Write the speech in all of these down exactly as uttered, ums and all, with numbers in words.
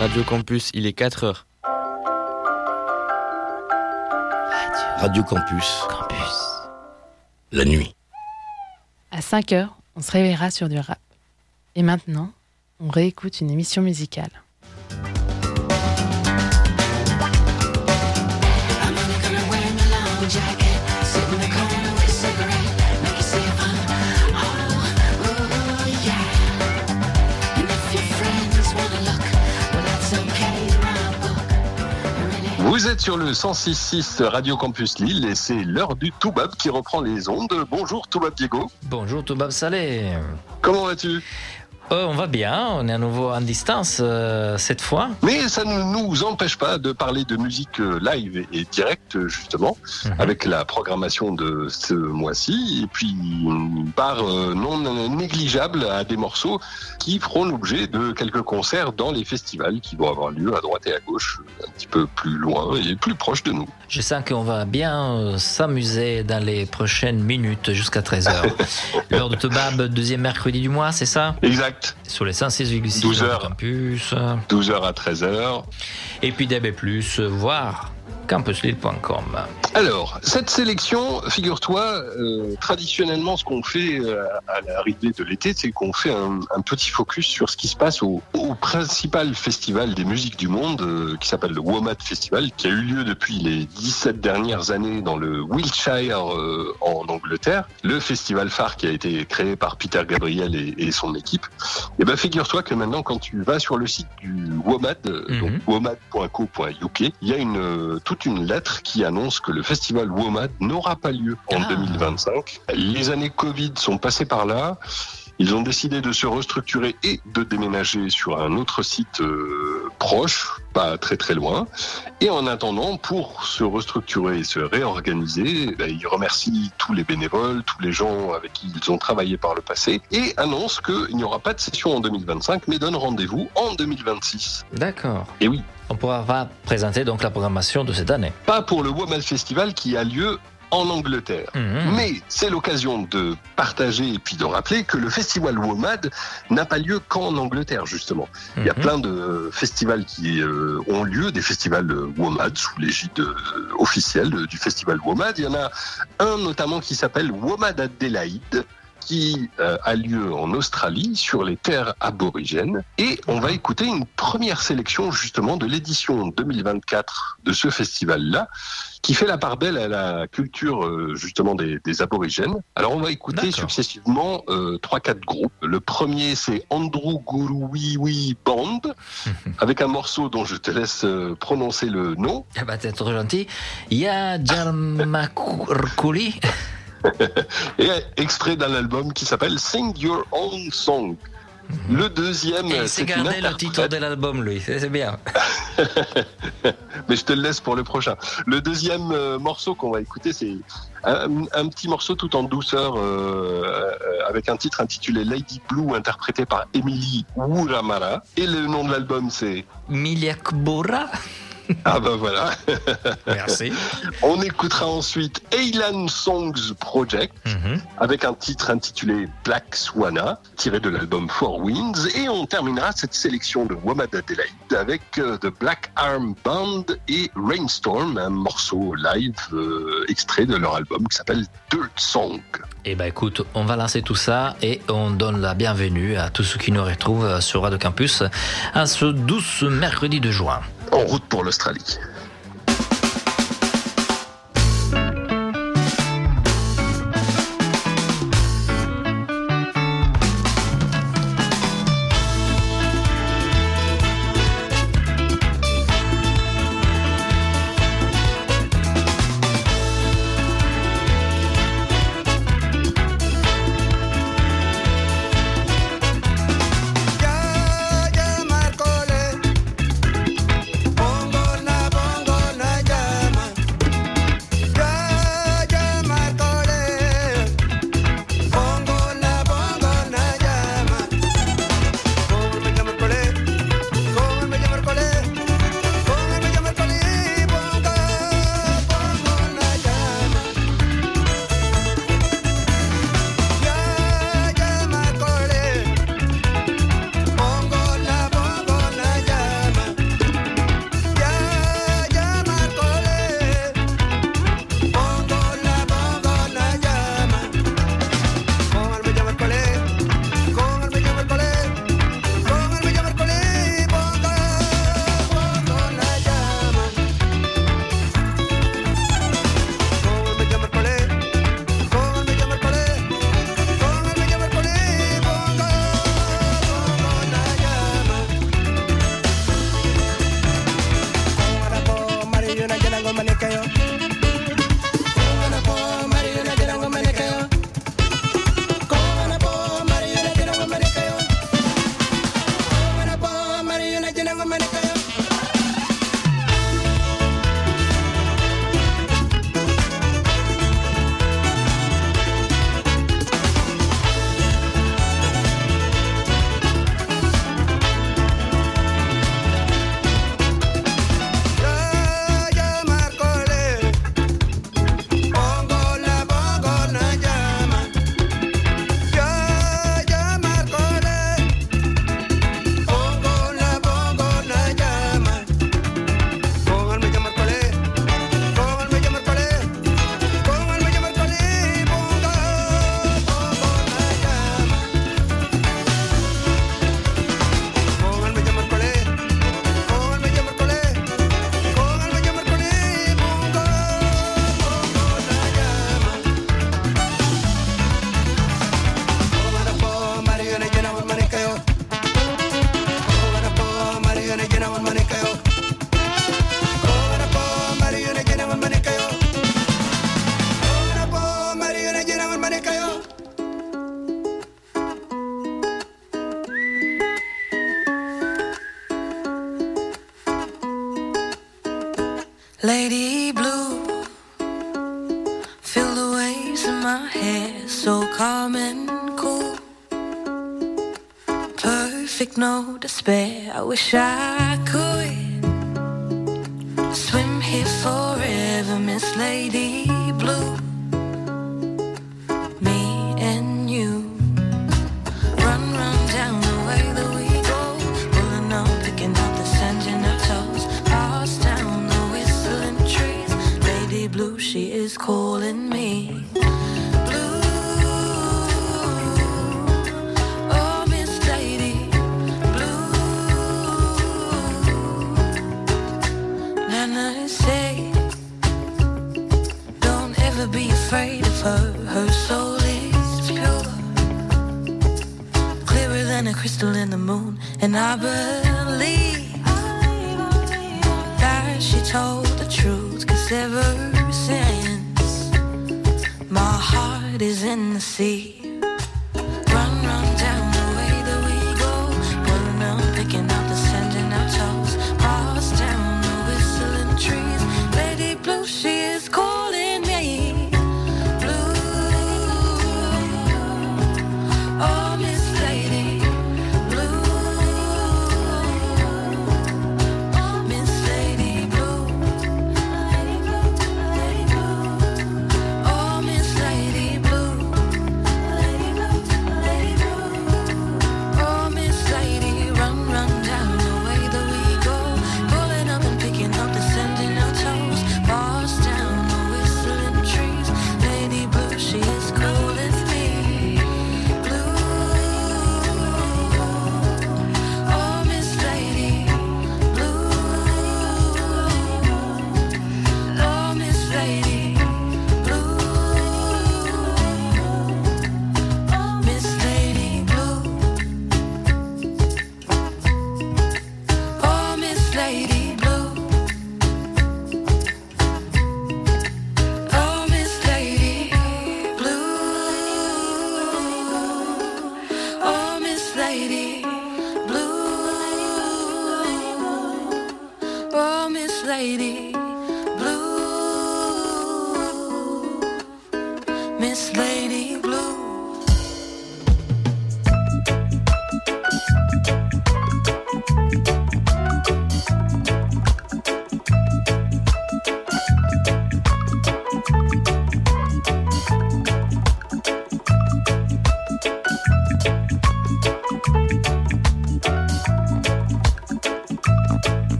Radio Campus, il est quatre heures. Radio Campus. Campus. La nuit. À cinq heures, on se réveillera sur du rap. Et maintenant, on réécoute une émission musicale. Vous êtes sur le cent six virgule six Radio Campus Lille et c'est l'heure du Toubab qui reprend les ondes. Bonjour Toubab Diego. Bonjour Toubab Saleh. Comment vas-tu ? Euh, on va bien, on est à nouveau en distance euh, cette fois. Mais ça ne nous empêche pas de parler de musique live et directe justement, mm-hmm. avec la programmation de ce mois-ci et puis une part euh, non négligeable à des morceaux qui feront l'objet de quelques concerts dans les festivals qui vont avoir lieu à droite et à gauche, un petit peu plus loin et plus proche de nous. Je sens qu'on va bien euh, s'amuser dans les prochaines minutes jusqu'à treize heures. L'heure de Toubab, deuxième mercredi du mois, c'est ça ? Exact. Sur les cent six virgule six douze heures. Campus. douze heures à treize heures. Et puis D A B plus, voire campus lille point com. Alors, cette sélection, figure-toi, euh, traditionnellement, ce qu'on fait euh, à l'arrivée de l'été, c'est qu'on fait un, un petit focus sur ce qui se passe au, au principal festival des musiques du monde, euh, qui s'appelle le WOMAD Festival, qui a eu lieu depuis les dix-sept dernières années dans le Wiltshire, euh, en Angleterre. Le festival phare qui a été créé par Peter Gabriel et, et son équipe. Et ben, figure-toi que maintenant, quand tu vas sur le site du WOMAD, mm-hmm. donc womad point co point u k, il y a une euh, toute une lettre qui annonce que le festival WOMAD n'aura pas lieu en ah. deux mille vingt-cinq. Les années Covid sont passées par là. Ils ont décidé de se restructurer et de déménager sur un autre site euh, proche, pas très très loin. Et en attendant, pour se restructurer et se réorganiser, ben, ils remercient tous les bénévoles, tous les gens avec qui ils ont travaillé par le passé et annoncent qu'il n'y aura pas de session en deux mille vingt-cinq, mais donnent rendez-vous en deux mille vingt-six. D'accord. Et oui. On pourra présenter donc la programmation de cette année. Pas pour le WOMAD Festival qui a lieu en Angleterre. Mmh. Mais c'est l'occasion de partager et puis de rappeler que le festival WOMAD n'a pas lieu qu'en Angleterre, justement. Mmh. Il y a plein de festivals qui euh, ont lieu, des festivals WOMAD sous l'égide euh, officielle du festival WOMAD. Il y en a un notamment qui s'appelle WOMAD Adelaide, qui euh, a lieu en Australie, sur les terres aborigènes. Et on va écouter une première sélection justement de l'édition deux mille vingt-quatre de ce festival-là, qui fait la part belle à la culture euh, justement des, des aborigènes. Alors on va écouter D'accord. successivement euh, trois quatre groupes. Le premier, c'est Andrew Guruwiwi Band, avec un morceau dont je te laisse euh, prononcer le nom. Ah bah t'es trop gentil. Ya Jarmakuli. Et extrait d'un album qui s'appelle Sing Your Own Song. Mm-hmm. Le deuxième, Et c'est gardé interprète... le titre de l'album, lui, c'est, c'est bien. Mais je te le laisse pour le prochain. Le deuxième euh, morceau qu'on va écouter, c'est un, un petit morceau tout en douceur, euh, euh, avec un titre intitulé Lady Blue, interprété par Emily Wuramara. Et le nom de l'album, c'est Miliakbora. Ah ben voilà. Merci. On écoutera ensuite Eilan Songs Project, mm-hmm. avec un titre intitulé Black Swana, tiré de l'album Four Winds, et on terminera cette sélection de WOMAD Adelaide avec euh, The Black Arm Band et Rainstorm, un morceau live euh, extrait de leur album qui s'appelle Dirt Song. Eh ben écoute, on va lancer tout ça et on donne la bienvenue à tous ceux qui nous retrouvent sur Radio Campus à ce douze mercredi de juin. En route pour l'Australie. Ya, ya, Marcole, pongo la voz. Lady Blue, feel the waves in my hair, so calm and cool. Perfect, no despair, I wish I could swim here forever, Miss Lady Blue. Me and you, run, run down the way that we go, pulling up, picking up the sand in our toes, pass down the whistling trees. Lady Blue, she is calling me. Be afraid of her, her soul is pure, clearer than a crystal in the moon. And I believe that she told the truth, 'cause ever since my heart is in the sea. Run, run down the way that we go, pulling up, picking up the sand in our toes, pass down the whistling trees. Lady Blue, she is calling me.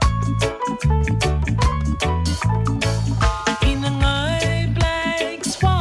In the night, black swan.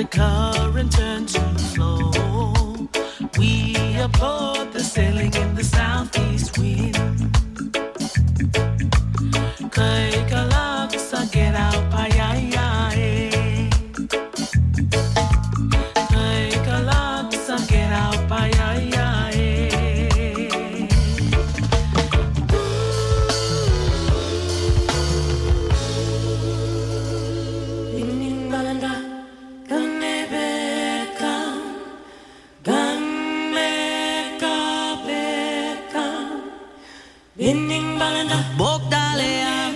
current turn to flow. We applaud the sailing in the southeast wind. Kaikalaksa get out payayae. Kaikalaksa get out payayae. Winning balanda ganebeka ganmeka beka. Winning balanda bogdale.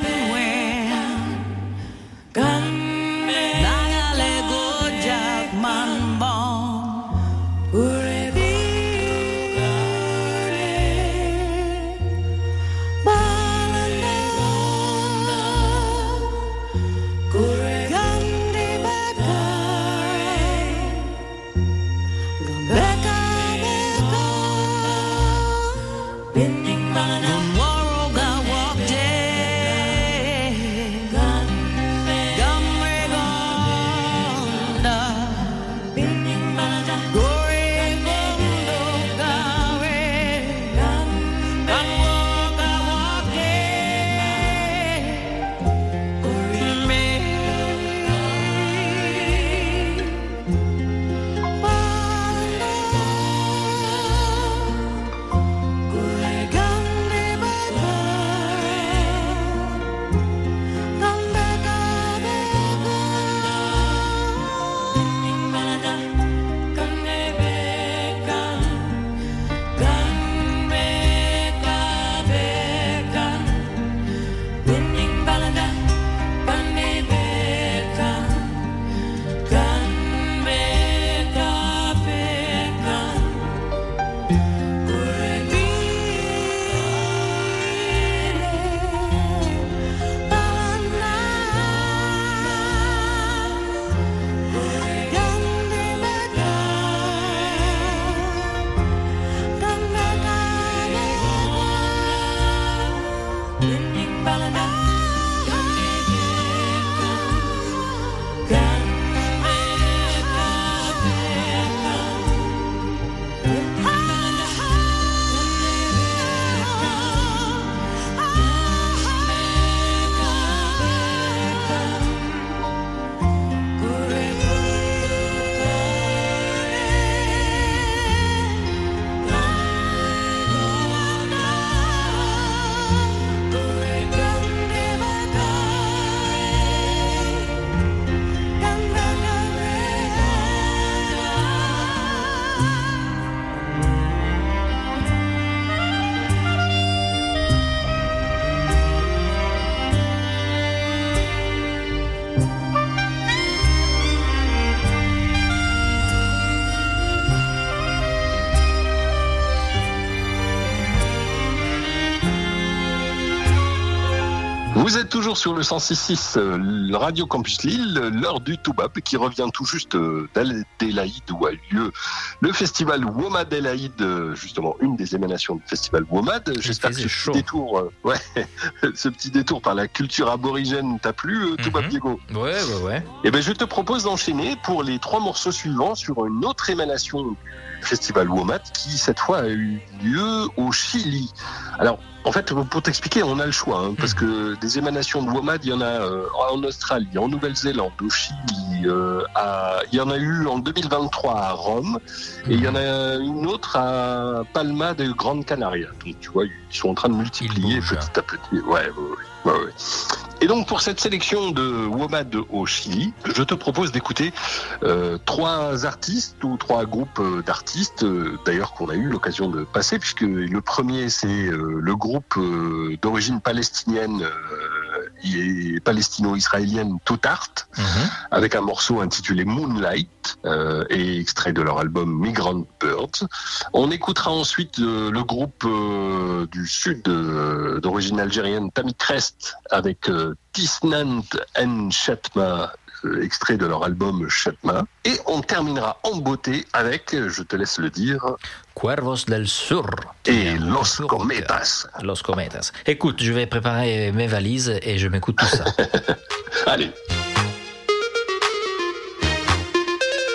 Vous êtes toujours sur le cent six virgule six, euh, Radio Campus Lille, l'heure du Toubab qui revient tout juste euh, d'Adélaïde où a eu lieu le festival WOMAD Adélaïde, euh, justement une des émanations du festival WOMAD. J'espère que ce petit, détour, euh, ouais, ce petit détour par la culture aborigène t'a plu, euh, Toubab mm-hmm. Diego? Ouais, ouais, ouais. Et ben je te propose d'enchaîner pour les trois morceaux suivants sur une autre émanation du festival WOMAD qui cette fois a eu lieu au Chili. Alors, en fait, pour t'expliquer, on a le choix, hein, parce que des émanations de WOMAD, il y en a euh, en Australie, en Nouvelle-Zélande, au Chili, euh, à, il y en a eu en deux mille vingt-trois à Rome, et il y en a une autre à Palma de Grande Canaria. Donc, tu vois, ils sont en train de multiplier petit à petit. Ouais, ouais, ouais, ouais. Et donc, pour cette sélection de WOMAD au Chili, je te propose d'écouter euh, trois artistes ou trois groupes d'artistes, euh, d'ailleurs qu'on a eu l'occasion de passer, puisque le premier, c'est euh, le groupe euh, d'origine palestinienne euh, et palestino-israélienne Toutart, mmh. avec un morceau intitulé Moonlight, euh, et extrait de leur album Migrant Birds. On écoutera ensuite euh, le groupe euh, du sud euh, d'origine algérienne Tammy Crest, avec euh, Tisnant en Chatma, extrait de leur album Chatma. Et on terminera en beauté avec, je te laisse le dire, Cuervos del Sur et Los Cometas. Los Cometas. Écoute, je vais préparer mes valises et je m'écoute tout ça. Allez.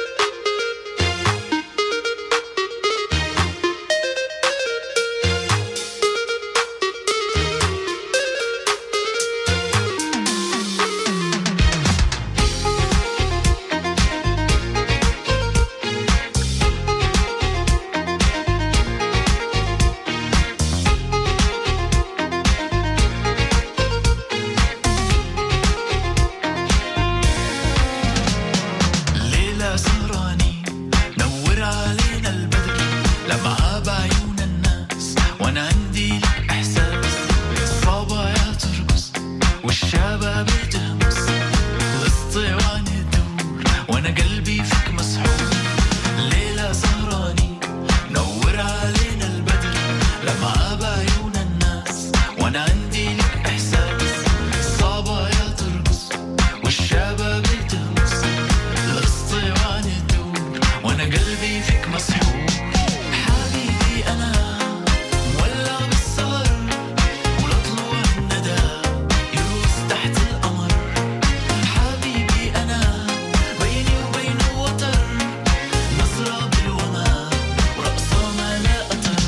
غاب عيون الناس وانا عندي لك احساس الصبايا ترقص والشباب تهمس الاسطوانة تدور وانا قلبي فيك مسحور حبيبي انا مولع بالسهر ولطلوع الندى يروس تحت القمر حبيبي انا بيني وبينه وتر نظرة بالوما ورقصة ما لا أتر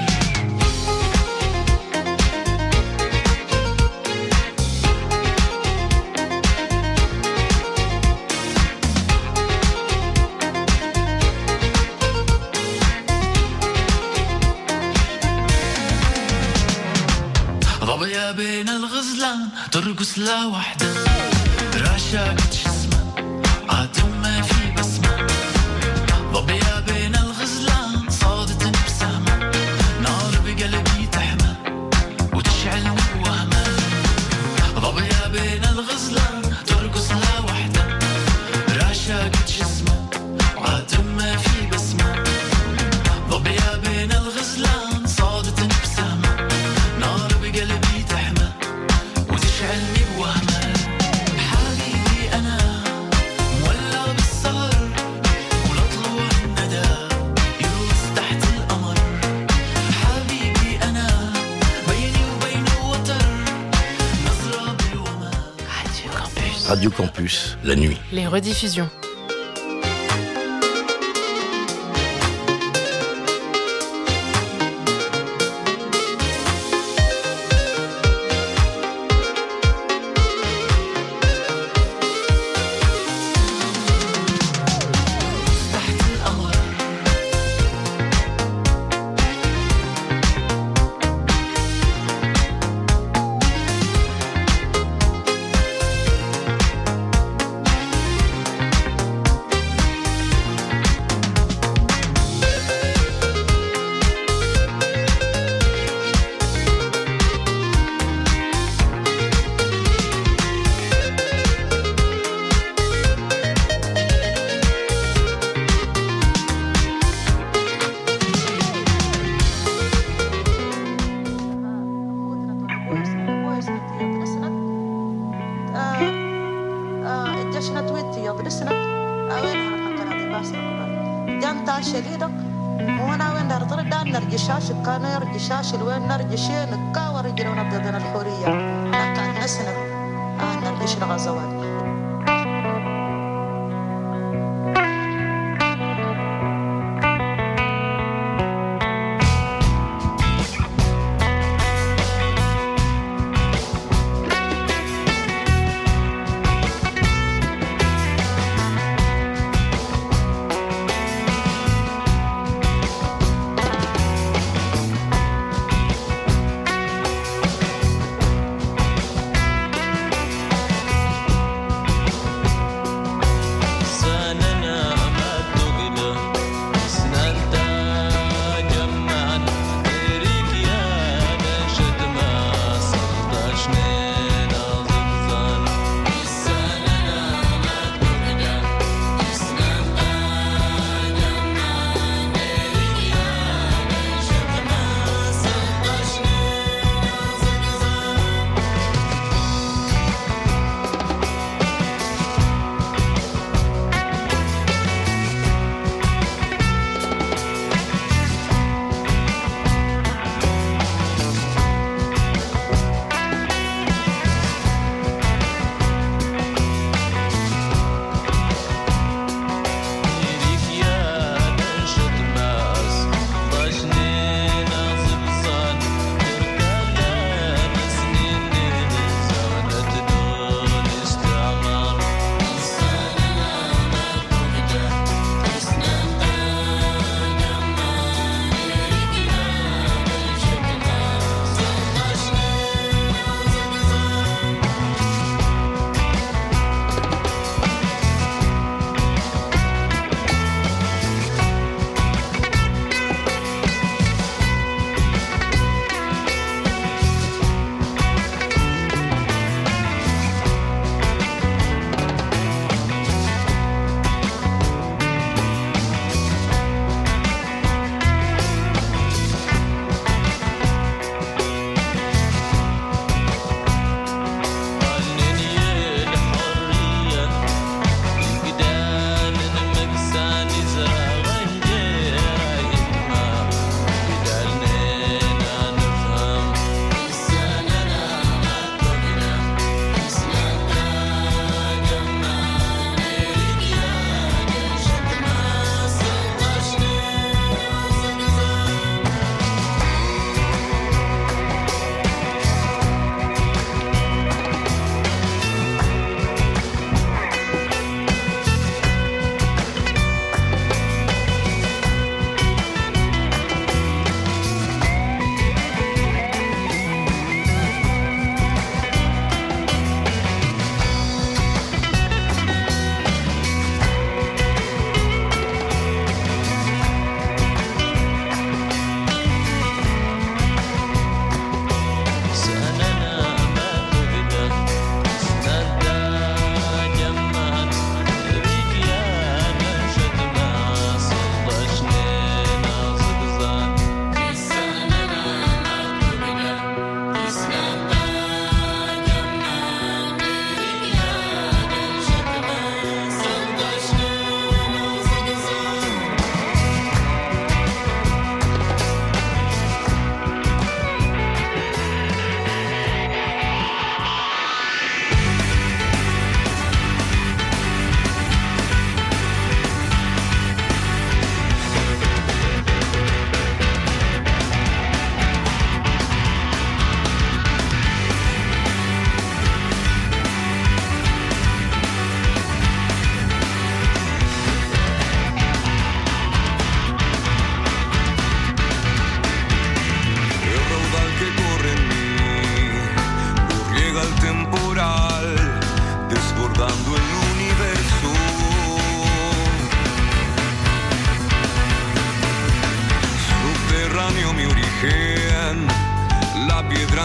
ضبيا بين الغزلان ترقص لا وحدة راشقت جسمها عاتم ما في بسمة ضبيا بين الغزلان صادت بسهمة نار بقلبي تحمى وتشعلني بوهمة ضبيا بين الغزلان ترقص لا وحدة راشقت جسمها عاتم ما في بسمة ضبيا بين الغزلان صادت بسهمة نار بقلبي تحمى وتشعلني بوهمة حبيبي أنا مولع بالسهر ولطلوع الندى يروس تحت القمر حبيبي أنا بيني وبينه وتر نظرة بالوما Radio Campus. Radio Campus, la nuit. Les rediffusions. تحت القمر الجشنة تويتي يضرسنا أوين حقنا دي باسر جانتا شديدة وانا وين دار طرد دان نرجشاش كانوا يرجشاش الوين نرجشين كاور رجلنا ضدنا الحورية لكن نسنا آه نرجشنا غزوات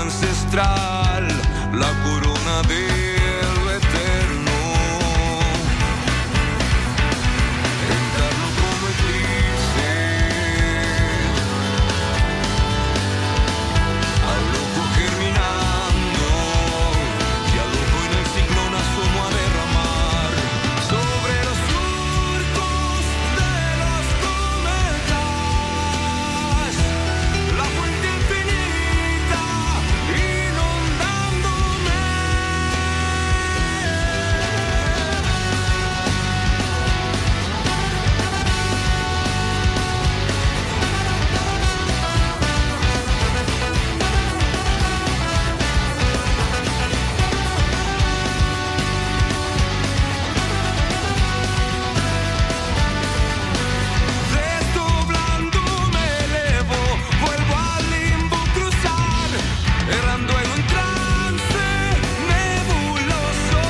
ancestral, la corona de lo eterno. Encarno como eclipse al loco germinando, y al loco en el ciclón asomo a derramar sobre los surcos de los cometas la fuente infinita inundándome. Desdoblando me elevo, vuelvo al limbo cruzar, errando en un trance nebuloso.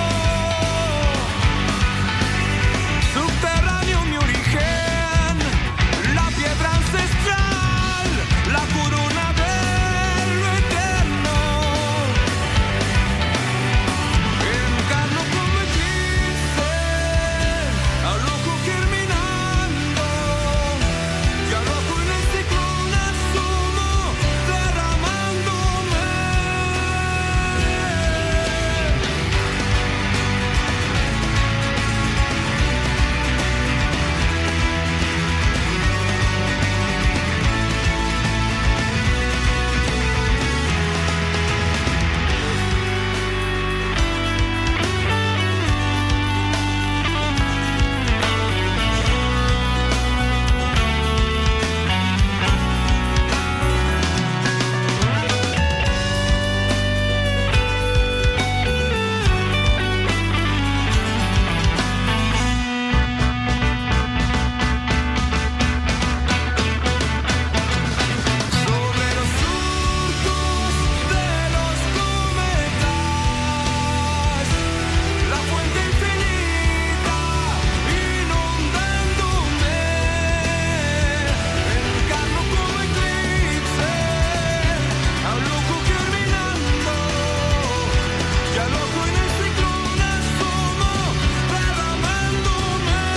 Subterráneo mi origen, la piedra ancestral, la corona de lo eterno. Encarno como eclipse al loco germinando, y al loco en el ciclón asomo derramándome. Sobre los surcos de los cometas, la fuente infinita inundándome. Encarno como eclipse al loco germinando, y al loco en el ciclón asomo derramándome.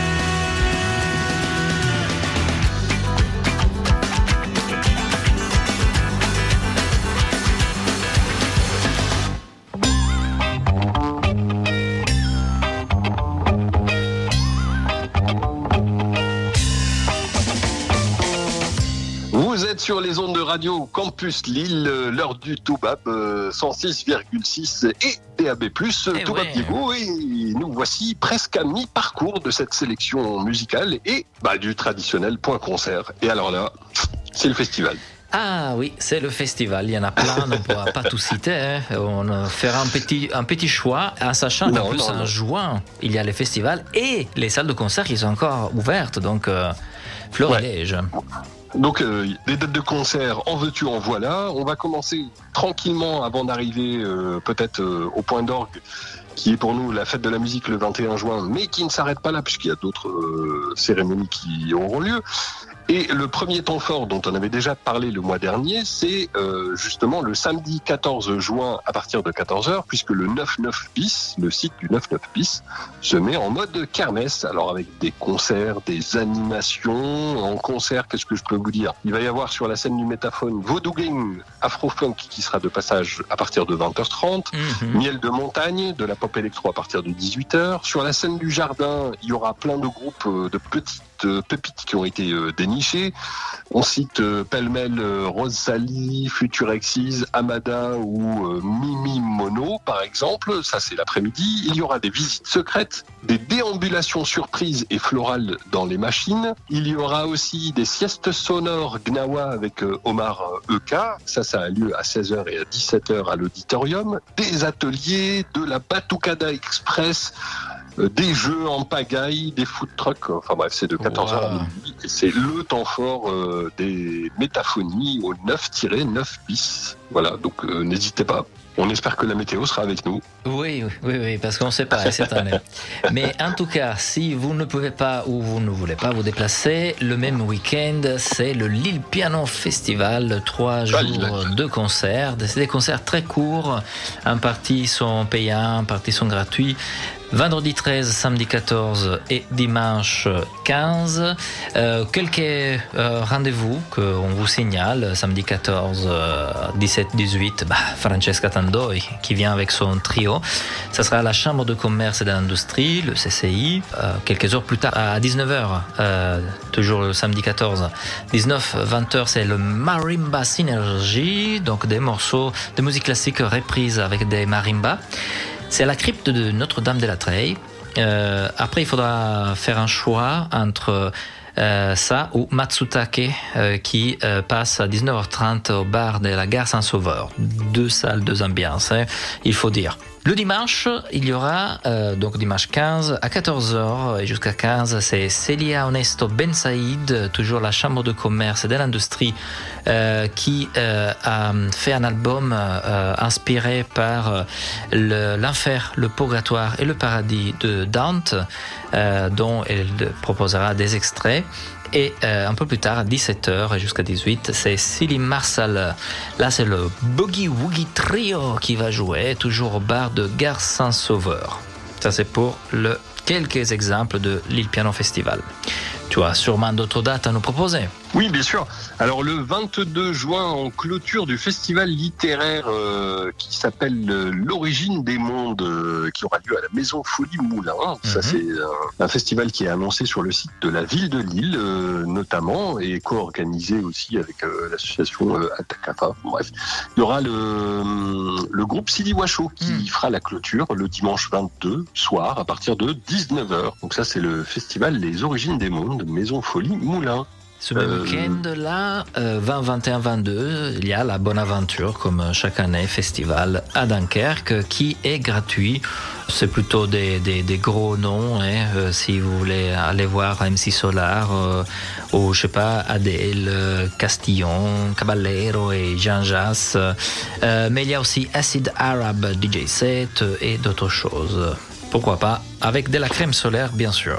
Vous êtes sur les ondes de Radio Campus Lille, euh, l'heure du Toubab euh, cent six virgule six et D A B plus, Eh Toubab ouais. Diego, et nous voici presque à mi-parcours de cette sélection musicale et bah, du traditionnel point concert. Et alors là, c'est le festival. Ah oui, c'est le festival. Il y en a plein, on ne pourra pas tout citer. Hein. On euh, fera un petit, un petit choix, en sachant qu'en Non, plus, non, en non. juin, il y a les festivals et les salles de concert qui sont encore ouvertes. Donc, euh, florilège. Donc, euh, des dates de concert, en veux-tu, en voilà. On va commencer tranquillement avant d'arriver euh, peut-être euh, au point d'orgue, qui est pour nous la fête de la musique le vingt et un juin, mais qui ne s'arrête pas là, puisqu'il y a d'autres euh, cérémonies qui auront lieu. Et le premier temps fort dont on avait déjà parlé le mois dernier, c'est euh, justement le samedi quatorze juin à partir de quatorze heures, puisque le neuf neuf bis, le site du neuf neuf bis, se met en mode kermesse. Alors avec des concerts, des animations. En concert, qu'est-ce que je peux vous dire? Il va y avoir sur la scène du Métaphone Voodoo Gang, Afrofunk qui sera de passage à partir de vingt heures trente. Mhm. Miel de montagne, de la pop électro à partir de dix-huit heures. Sur la scène du jardin, il y aura plein de groupes euh, de petites euh, pépites qui ont été euh, dénichées. On cite euh, pêle-mêle euh, Rosalie, Futurexis, Amada ou euh, Mimi Mono par exemple. Ça c'est l'après-midi. Il y aura des visites secrètes, des déambulations surprises et florales dans les machines. Il y aura aussi des siestes sonores Gnawa avec euh, Omar euh, E K. Ça, ça a lieu à seize heures et à dix-sept heures à l'auditorium. Des ateliers, de la Batucada Express, euh, des jeux en pagaille, des food trucks. Enfin bref, c'est de quatorze heures Wow. à midi. Et c'est le temps fort euh, des métaphonies au neuf neuf bis. Voilà, donc euh, n'hésitez pas. On espère que la météo sera avec nous. Oui, oui, oui, parce qu'on ne sait pas cette année. Mais en tout cas, si vous ne pouvez pas ou vous ne voulez pas vous déplacer, le même week-end, c'est le Lille Piano Festival, trois jours de concerts. C'est des concerts très courts, en partie sont payants, en partie sont gratuits. Vendredi treize, samedi quatorze et dimanche quinze. Euh, quelques euh, rendez-vous qu'on vous signale. Samedi quatorze, euh, dix-sept dix-huit, bah, Francesca Tandoi qui vient avec son trio. Ça sera à la Chambre de commerce et d'industrie, le C C I. Euh, quelques heures plus tard, à dix-neuf heures, euh, toujours le samedi quatorze, dix-neuf vingt heures, c'est le Marimba Synergy, donc des morceaux de musique classique reprises avec des marimbas. C'est à la crypte de Notre-Dame de la Treille. Euh, après, il faudra faire un choix entre euh, ça ou Matsutake euh, qui euh, passe à dix-neuf heures trente au bar de la Gare Saint-Sauveur. Deux salles, deux ambiances, hein, il faut dire. Le dimanche, il y aura, euh, donc dimanche quinze, à quatorze heures et jusqu'à quinze, c'est Celia Honesto Ben Saïd, toujours la Chambre de commerce et de l'industrie, euh, qui euh, a fait un album euh, inspiré par le, l'enfer, le purgatoire et le paradis de Dante, euh, dont elle proposera des extraits. Et euh, un peu plus tard, à dix-sept heures et jusqu'à dix-huit, c'est Silly Marsal. Là, c'est le Boogie Woogie Trio qui va jouer, toujours au bar de Gare Saint-Sauveur. Ça, c'est pour le, quelques exemples de Lille Piano Festival. Tu as sûrement d'autres dates à nous proposer. Oui, bien sûr. Alors, le vingt-deux juin, en clôture du festival littéraire euh, qui s'appelle euh, L'Origine des Mondes, euh, qui aura lieu à la Maison Folie Moulin. Mm-hmm. Ça, c'est un, un festival qui est annoncé sur le site de la ville de Lille, euh, notamment, et co-organisé aussi avec euh, l'association euh, Atakafa. Bref, il y aura le, le groupe Sidi Washo qui mm. fera la clôture le dimanche vingt-deux soir à partir de dix-neuf heures. Donc ça, c'est le festival Les Origines des Mondes, Maison Folie Moulin. Ce même euh... week-end-là, euh, vingt, vingt et un, vingt-deux, il y a la Bonaventure, comme chaque année, festival à Dunkerque, qui est gratuit. C'est plutôt des, des, des gros noms, hein, euh, si vous voulez aller voir M C Solar, euh, ou je sais pas, Adèle, euh, Castillon, Caballero et Jean Jass. Euh, mais il y a aussi Acid Arab D J set et d'autres choses. Pourquoi pas, avec de la crème solaire, bien sûr.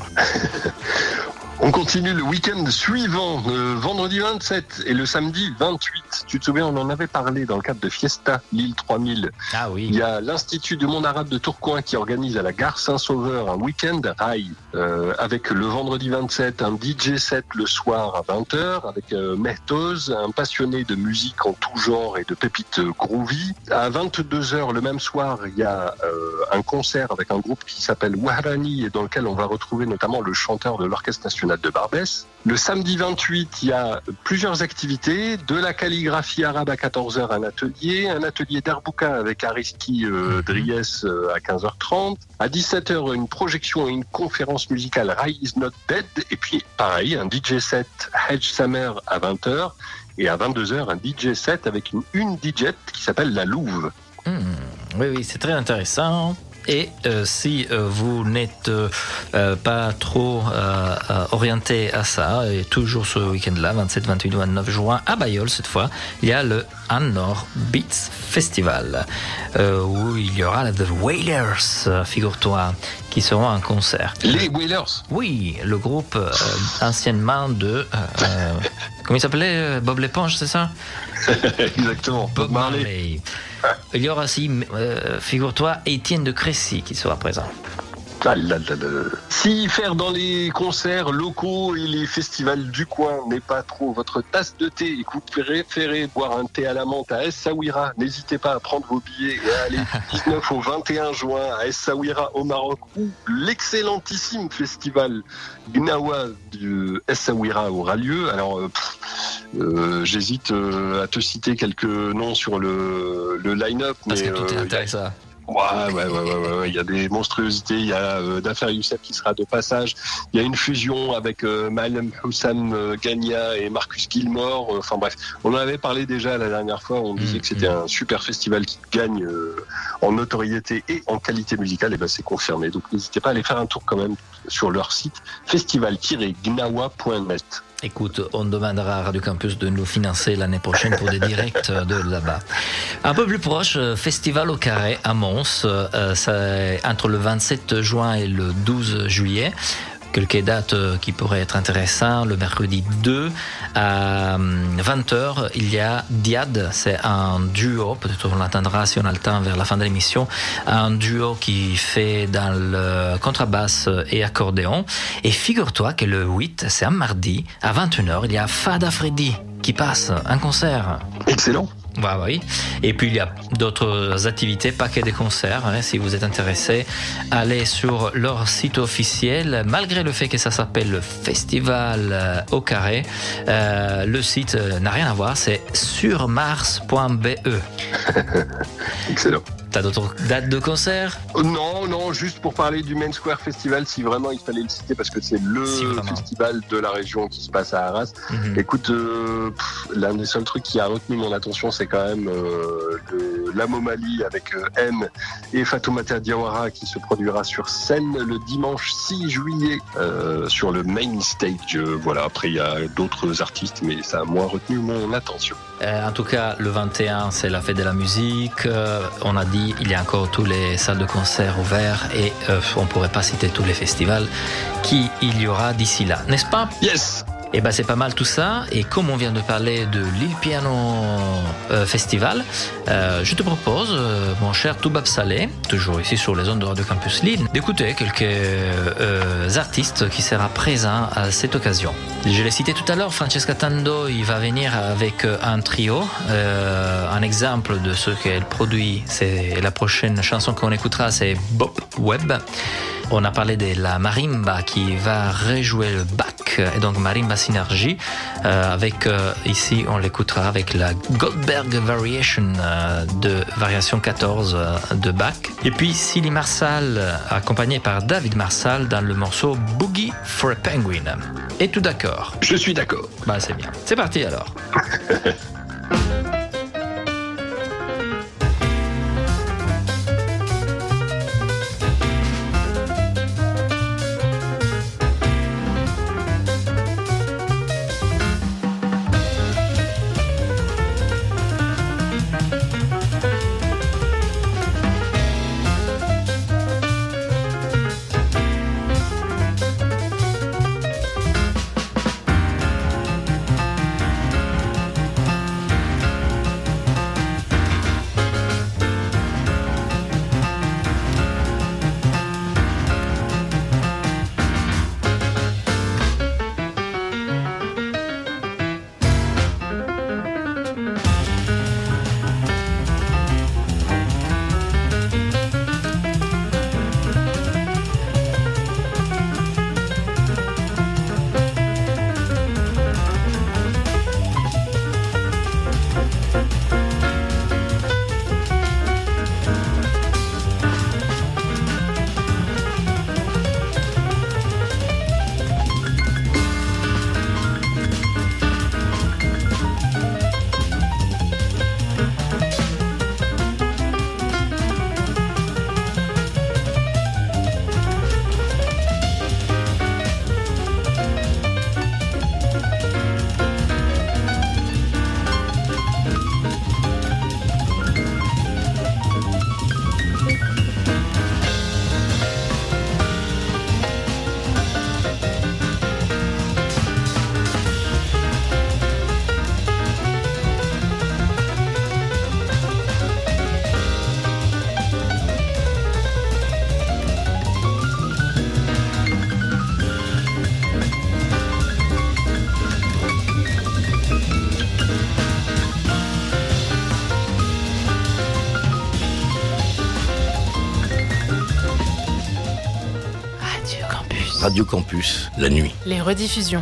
On continue le week-end suivant, euh, vendredi vingt-sept et le samedi vingt-huit. Tu te souviens, on en avait parlé dans le cadre de Fiesta Lille trois mille. Ah oui. Il y a l'Institut du monde arabe de Tourcoing qui organise à la Gare Saint-Sauveur un week-end rail euh, avec le vendredi vingt-sept un D J set le soir à vingt heures avec euh, Mehtoz, un passionné de musique en tout genre et de pépites groovy. À vingt-deux heures le même soir, il y a euh, un concert avec un groupe qui s'appelle Wahrani et dans lequel on va retrouver notamment le chanteur de l'Orchestre National de Barbès. Le samedi vingt-huit, il y a plusieurs activités, de la calligraphie arabe à quatorze heures, un atelier, un atelier d'Arbouka avec Ariski euh, Dries euh, à quinze heures trente, à dix-sept heures, une projection et une conférence musicale Rai is not dead, et puis pareil, un D J set Hedge Summer à vingt heures, et à vingt-deux heures, un D J set avec une, une D J qui s'appelle La Louve. Mmh, oui, oui, c'est très intéressant. Et euh, si euh, vous n'êtes euh, pas trop euh, euh, orienté à ça, et toujours ce week-end-là, vingt-sept, vingt-huit, vingt-neuf juin, à Bailleul cette fois, il y a le An-Nord Beats Festival, euh, où il y aura The Wailers, figure-toi, qui seront en concert. Les Wailers? Oui, le groupe euh, anciennement de... Euh, comment il s'appelait? Bob l'éponge, c'est ça? Exactement, Bob, Bob Marley. Marley. Il y aura aussi, euh, figure-toi, Étienne de Crécy qui sera présent. Ah là là là. Si faire dans les concerts locaux et les festivals du coin n'est pas trop votre tasse de thé et que vous préférez boire un thé à la menthe à Essaouira, n'hésitez pas à prendre vos billets et à aller du dix-neuf au vingt et un juin à Essaouira au Maroc, ou l'excellentissime festival Gnawa de Essaouira aura lieu. Alors pff, euh, j'hésite euh, à te citer quelques noms sur le, le line-up. Parce mais, que tout est euh, intéressant. Ouais, ouais, ouais, ouais, ouais, ouais. Il y a des monstruosités. Il y a euh, Dafer Youssef qui sera de passage. Il y a une fusion avec euh, Malem Houssam euh, Gagna et Marcus Gilmore. Enfin euh, bref, on en avait parlé déjà la dernière fois. On disait mmh, que c'était mmh. un super festival qui gagne euh, en notoriété et en qualité musicale. Et ben c'est confirmé. Donc n'hésitez pas à aller faire un tour quand même sur leur site festival tiret gnawa point net. Écoute, on demandera à Radio Campus de nous financer l'année prochaine pour des directs de là-bas. Un peu plus proche, Festival au Carré à Mons, euh, c'est entre le vingt-sept juin et le douze juillet. Quelques dates qui pourraient être intéressantes. Le mercredi deux à vingt heures, il y a Diad, c'est un duo, peut-être on l'entendra si on a le temps vers la fin de l'émission, un duo qui fait dans le contrebasse et accordéon. Et figure-toi que le huit, c'est un mardi, à vingt et une heures, il y a Fada Freddy qui passe, un concert. Excellent. Bah oui. Et puis il y a d'autres activités, pas que des concerts. Hein. Si vous êtes intéressé, allez sur leur site officiel. Malgré le fait que ça s'appelle Festival au Carré, euh, le site n'a rien à voir. C'est sur mars point b e. Excellent. T'as d'autres dates de concert ? Non, non, juste pour parler du Main Square Festival, si vraiment il fallait le citer, parce que c'est le si festival de la région qui se passe à Arras. Mm-hmm. Écoute, euh, pff, l'un des seuls trucs qui a retenu mon attention, c'est quand même euh, le, l'Amomalie avec euh, M et Fatoumata Diawara qui se produira sur scène le dimanche six juillet euh, sur le main stage. Euh, voilà, après il y a d'autres artistes, mais ça a moins retenu mon attention. Euh, en tout cas, le vingt et un, c'est la fête de la musique. Euh, on a dit il y a encore toutes les salles de concert ouvertes et euh, on ne pourrait pas citer tous les festivals qu'il y aura d'ici là, n'est-ce pas ? Yes. Et ben c'est pas mal tout ça. Et comme on vient de parler de l'Il Piano euh, Festival, euh, je te propose, euh, mon cher Toubab Saleh, toujours ici sur les ondes de Radio Campus Lille, d'écouter quelques euh, artistes qui seront présents à cette occasion. Je l'ai cité tout à l'heure, Francesca Tando, il va venir avec un trio. Euh, un exemple de ce qu'elle produit, c'est la prochaine chanson qu'on écoutera, c'est Bop Web. On a parlé de la marimba qui va rejouer le Bach, et donc marimba synergie. Euh, avec euh, ici, on l'écoutera avec la Goldberg Variation euh, de variation quatorze euh, de Bach. Et puis Silly Marsal, accompagné par David Marsal dans le morceau Boogie for a Penguin. Es tout d'accord ? Je suis d'accord. Bah c'est bien. C'est parti alors. Radio Campus, la nuit. Les rediffusions.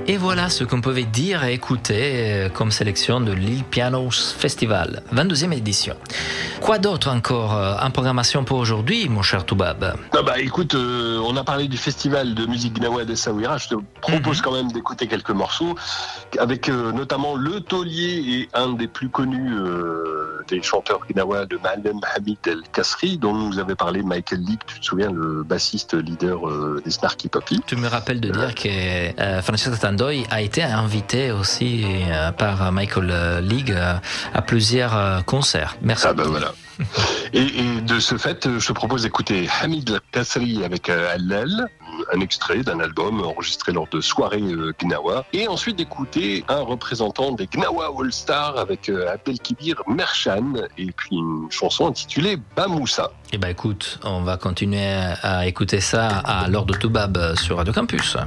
Et voilà ce qu'on pouvait dire et écouter comme sélection de l'Il Piano Festival, vingt-deuxième édition. Quoi d'autre encore en programmation pour aujourd'hui, mon cher Toubab? Ah bah écoute, euh, on a parlé du festival de musique gnawa d'Essaouira. Je te propose mm-hmm. quand même d'écouter quelques morceaux, avec euh, notamment le taulier et un des plus connus euh, des chanteurs gnawa de Malem Hamid El Kasri, dont nous avait parlé Michael Leak, tu te souviens, le bassiste leader euh, des Snarky Puppy. Tu me rappelles de dire que euh, Francesco Tandoy a été invité aussi euh, par Michael Leak euh, à plusieurs euh, concerts. Merci. Ah ben bah voilà. Et, et de ce fait, je te propose d'écouter Hamid El Kasri avec euh, Allal, un extrait d'un album enregistré lors de soirées euh, Gnawa, et ensuite d'écouter un représentant des Gnawa All Stars avec euh, Abdelkibir Merchan, et puis une chanson intitulée Bamoussa. Eh ben écoute, on va continuer à écouter ça à l'heure de Toubab sur Radio Campus.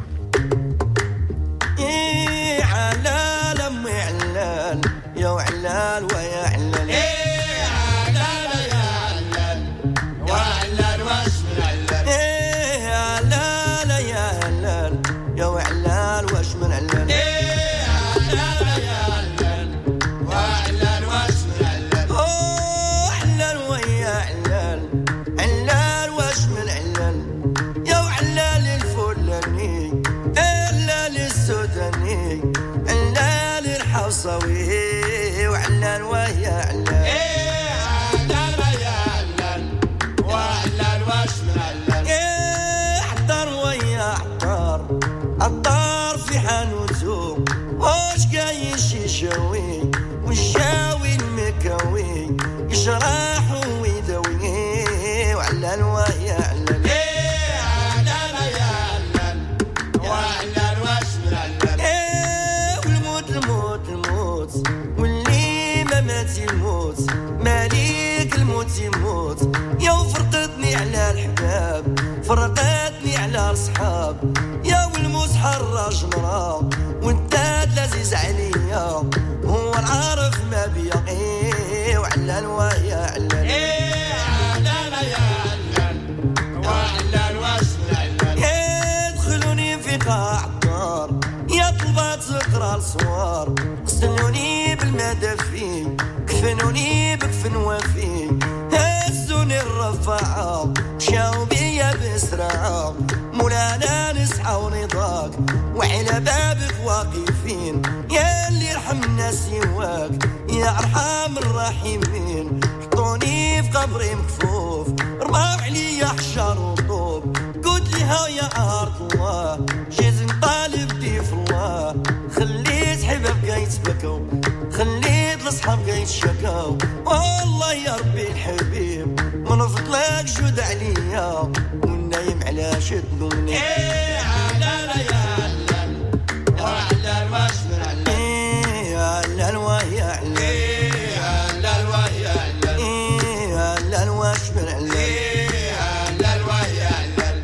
والشاوي المكاوي يشرح ويدوي وعلان ويا علان علان يا علان وعلان واشمل علان والموت الموت الموت واللي ما مات يموت مالك الموت يموت يا فرقتني على الحباب فرقتني على الصحاب يا والموت حراج مرا والداد لذيذ عليا هو العارف ما بيقي وعلان ويا علان ايه علان يا علان وعلان واسم علان يدخلوني في قاع الدار يا طلبات ذكرى الصوار غسلوني بالمدافين كفنوني بكفن وفي هزوني الرفاعة مشاو بيا بسرعة مولانا نسعى ونضاق وعلى بابك واقفين يا اللي يرحم الناس يواك يا ارحم الراحمين حطوني في قبري مكفوف رماو عليا حشر وطوب قلت لها يا ارض الله جيت نطالب ضيف الله خليت حباب يتبكوا خليت الاصحاب يتشكاو والله يا ربي الحبيب من فضلك جود عليا والنايم على شدوني ايه على يا علان وعلى الواشمر علان ايه على الوهي علان ايه على الوهي علان ايه على الواشمر علان ايه على الوهي علان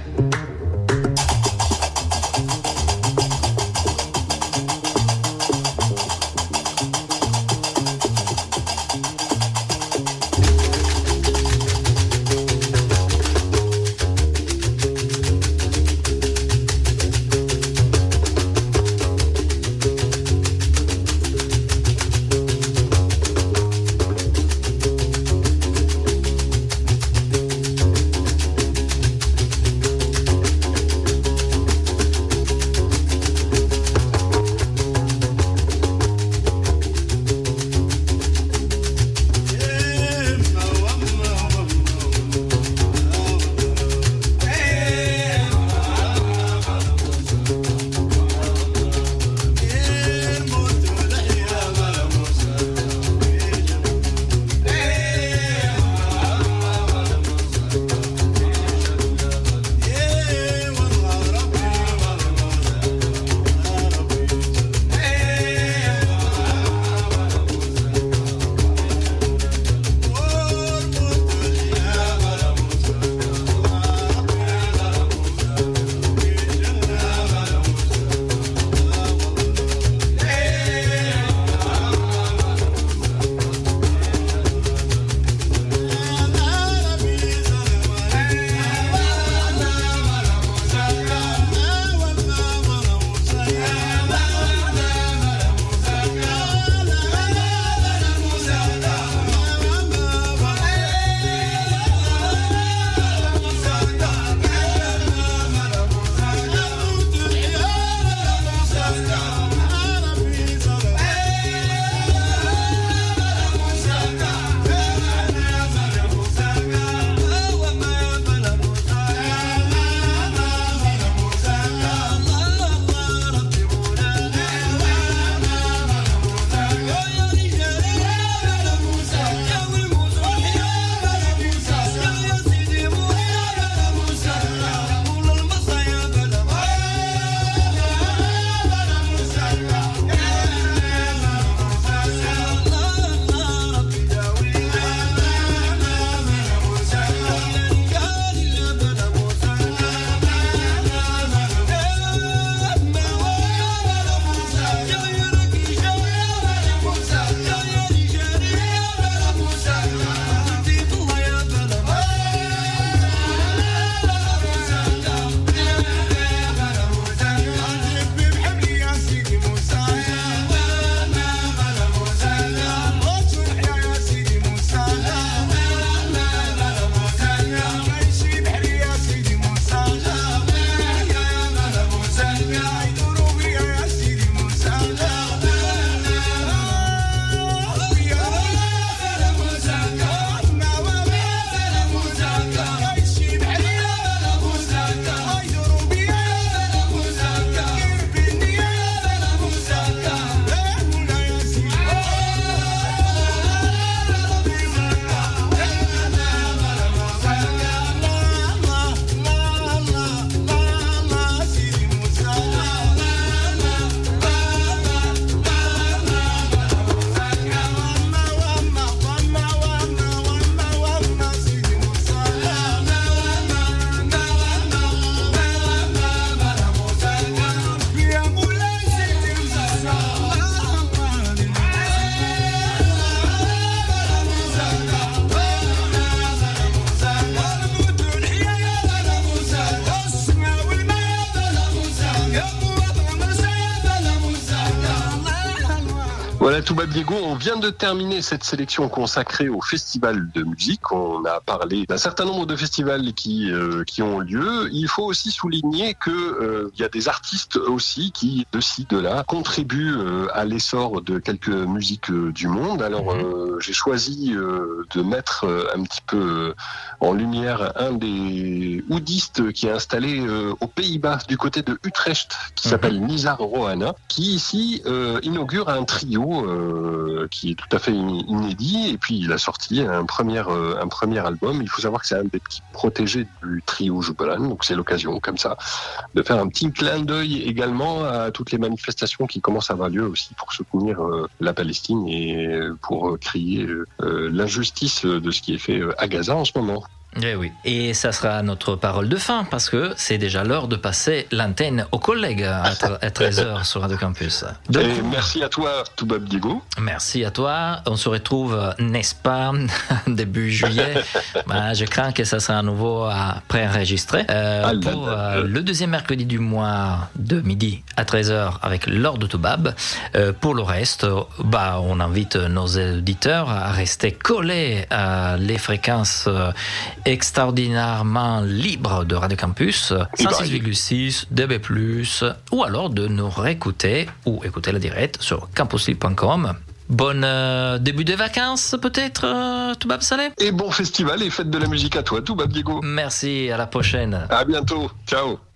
Voilà, Toubab Diego, on vient de terminer cette sélection consacrée au festival de musique. On a parlé d'un certain nombre de festivals qui euh, qui ont lieu. Il faut aussi souligner que euh, il y a des artistes aussi qui, de ci, de là, contribuent euh, à l'essor de quelques musiques euh, du monde. Alors, euh, j'ai choisi euh, de mettre euh, un petit peu euh, en lumière un des oudistes qui est installé euh, aux Pays-Bas, du côté de Utrecht, qui s'appelle Nizar Rohana, qui ici euh, inaugure un trio Euh, qui est tout à fait inédit, et puis il a sorti un premier, euh, un premier album. Il faut savoir que c'est un des petits protégés du trio Jubalan, donc c'est l'occasion comme ça de faire un petit clin d'œil également à toutes les manifestations qui commencent à avoir lieu aussi pour soutenir euh, la Palestine et pour euh, crier euh, l'injustice de ce qui est fait euh, à Gaza en ce moment. Eh oui, et ça sera notre parole de fin, parce que c'est déjà l'heure de passer l'antenne aux collègues à treize heures sur Radio Campus. Donc, et merci à toi, Toubab Diego. Merci à toi. On se retrouve, n'est-ce pas, début juillet. Bah, je crains que ça sera à nouveau à préenregistrer euh, ah, pour euh, le deuxième mercredi du mois de midi à treize heures avec Lord de Toubab. Euh, pour le reste, bah, on invite nos auditeurs à rester collés à les fréquences euh, extraordinairement libre de Radio Campus, cent six virgule six, D B plus, ou alors de nous réécouter ou écouter la direct sur campus libre point com. Bon euh, début des vacances peut-être, euh, Toubab Saleh. Et bon festival et fête de la musique à toi, Toubab Diego. Merci, à la prochaine. À bientôt, ciao.